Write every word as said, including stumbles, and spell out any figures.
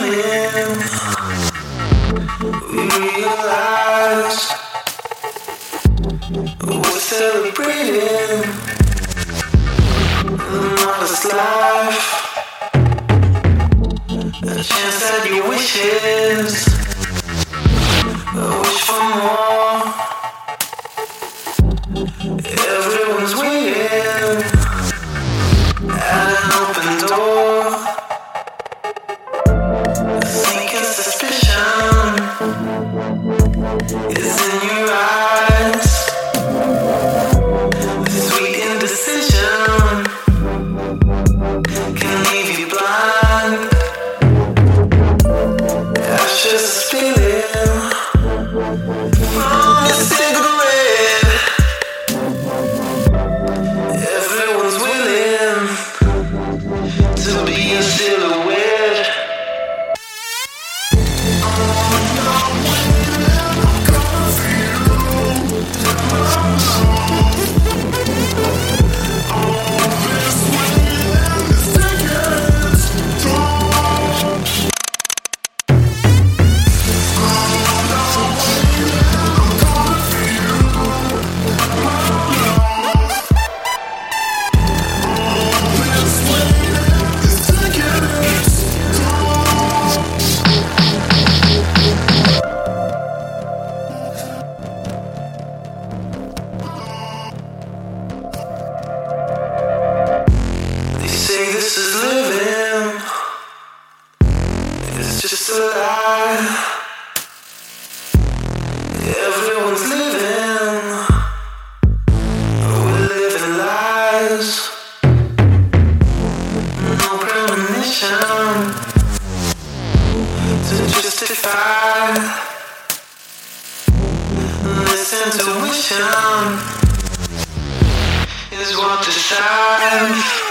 dreaming, we realize we're celebrating the modest life, a chance at your wishes, a wish for more. Everyone's waiting at an open door, thinking suspicion is in your eyes. Sweet indecision can leave you blind. Ashes spilling from your cigarette. Everyone's willing to be a silhouette. Say this is living, it's just a lie. Everyone's living, we're living lies. No premonition to justify this intuition is what decides.